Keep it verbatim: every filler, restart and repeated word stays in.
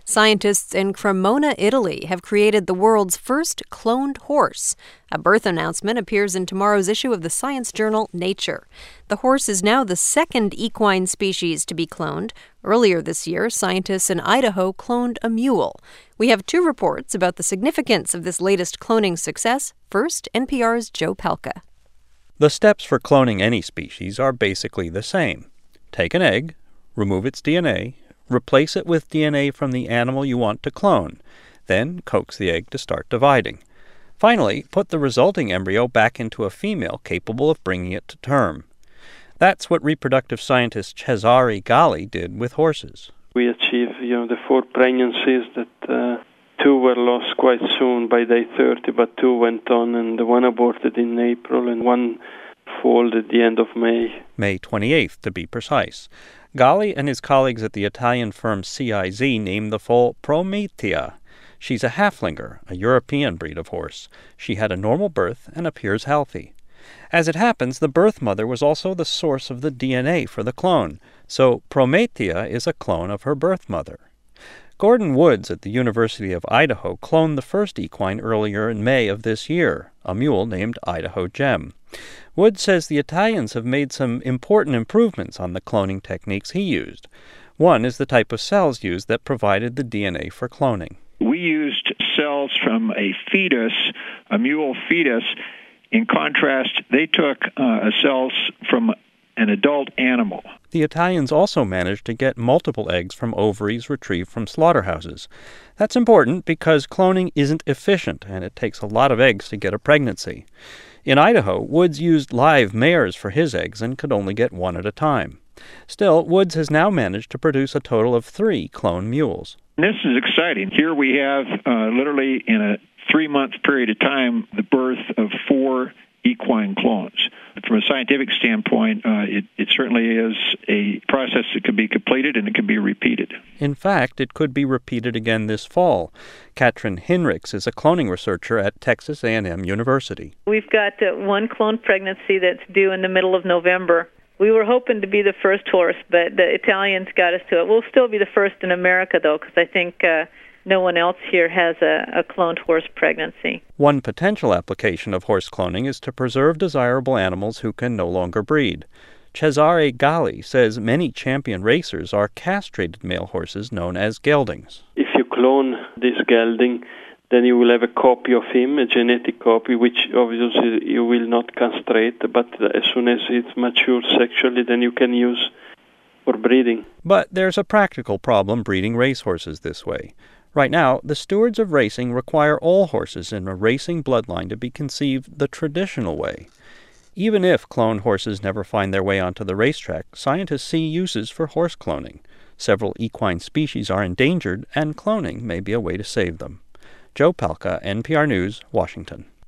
Scientists in Cremona, Italy, have created the world's first cloned horse. A birth announcement appears in tomorrow's issue of the science journal Nature. The horse is now the second equine species to be cloned. Earlier this year, scientists in Idaho cloned a mule. We have two reports about the significance of this latest cloning success. First, N P R's Joe Palca. The steps for cloning any species are basically the same. Take an egg, remove its D N A, replace it with D N A from the animal you want to clone, then coax the egg to start dividing. Finally, put the resulting embryo back into a female capable of bringing it to term. That's what reproductive scientist Cesare Galli did with horses. We achieved, you know, the four pregnancies that uh, two were lost quite soon by day thirty, but two went on, and the one aborted in April and one foaled at the end of May. May twenty-eighth, to be precise. Galli and his colleagues at the Italian firm C I Z named the foal Prometea. She's a Haflinger, a European breed of horse. She had a normal birth and appears healthy. As it happens, the birth mother was also the source of the D N A for the clone, so Prometea is a clone of her birth mother. Gordon Woods at the University of Idaho cloned the first equine earlier in May of this year, a mule named Idaho Gem. Woods says the Italians have made some important improvements on the cloning techniques he used. One is the type of cells used that provided the D N A for cloning. We used cells from a fetus, a mule fetus. In contrast, they took uh, cells from an adult animal. The Italians also managed to get multiple eggs from ovaries retrieved from slaughterhouses. That's important because cloning isn't efficient, and it takes a lot of eggs to get a pregnancy. In Idaho, Woods used live mares for his eggs and could only get one at a time. Still, Woods has now managed to produce a total of three clone mules. This is exciting. Here we have, uh, literally in a three-month period of time, the birth of four equine clones. From a scientific standpoint, uh, it, it certainly is a process that could be completed and it can be repeated. In fact, it could be repeated again this fall. Katrin Hinrichs is a cloning researcher at Texas A and M University. We've got uh, one clone pregnancy that's due in the middle of November. We were hoping to be the first horse, but the Italians got us to it. We'll still be the first in America, though, because I think uh, no one else here has a, a cloned horse pregnancy. One potential application of horse cloning is to preserve desirable animals who can no longer breed. Cesare Galli says many champion racers are castrated male horses known as geldings. If you clone this gelding, then you will have a copy of him, a genetic copy, which obviously you will not castrate, but as soon as it matures sexually, then you can use for breeding. But there's a practical problem breeding racehorses this way. Right now, the stewards of racing require all horses in a racing bloodline to be conceived the traditional way. Even if cloned horses never find their way onto the racetrack, scientists see uses for horse cloning. Several equine species are endangered, and cloning may be a way to save them. Joe Palca, N P R News, Washington.